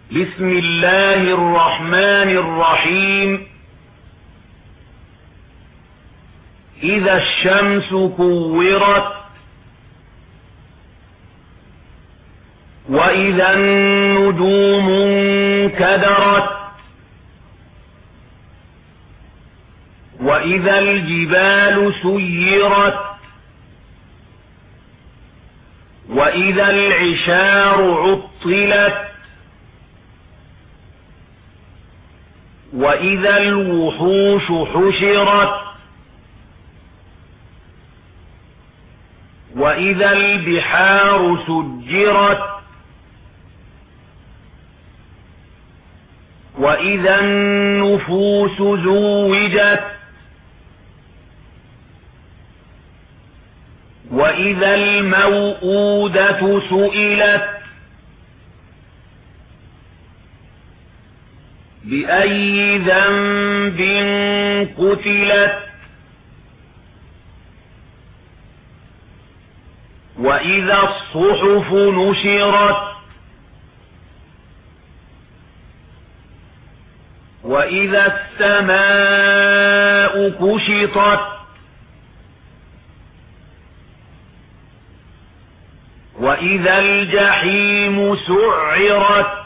بسم الله الرحمن الرحيم. إذا الشمس كورت وإذا النجوم انكدرت وإذا الجبال سيرت وإذا العشار عطلت وإذا الوحوش حشرت وإذا البحار سجرت وإذا النفوس زوجت وإذا الموءودة سئلت بأي ذنب قتلت وإذا الصحف نشرت وإذا السماء كشطت وإذا الجحيم سعرت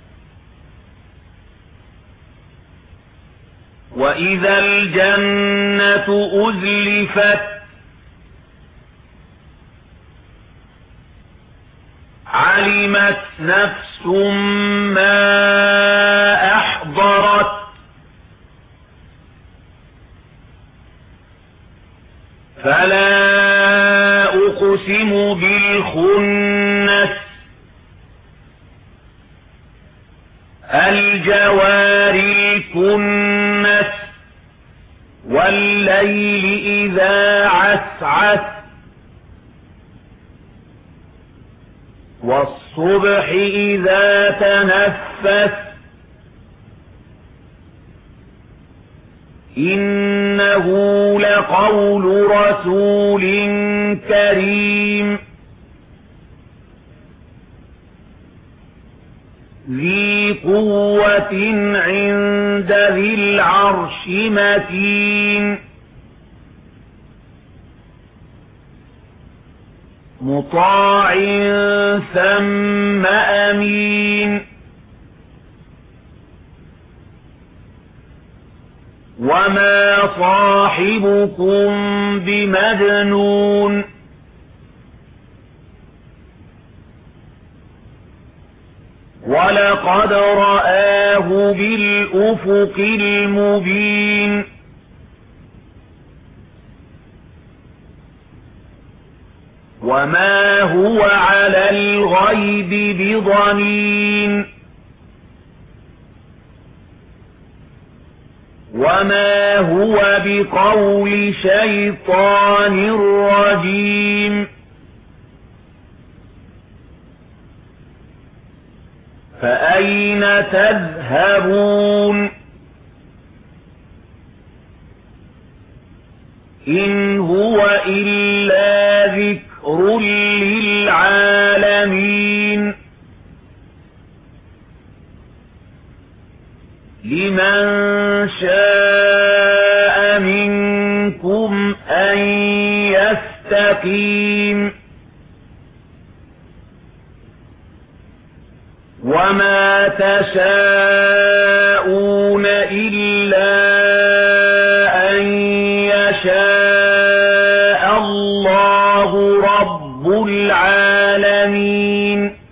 وإذا الجنة أزلفت علمت نفس ما أحضرت فلا أقسم بالخنس الجوار الكنس والليل إذا عسعس والصبح إذا تنفس إنه لقول رسول كريم ذي قوة عند ذي العرش مكين مطاع ثم أمين وما صاحبكم بمجنون ولقد رآه بالأفق المبين وما هو على الغيب بضنين وما هو بقول شيطان رجيم فأين تذهبون إن هو إلا ذكر للعالمين لمن شاء منكم أن يستقيم وما تشاءون إلا أن يشاء الله رب العالمين.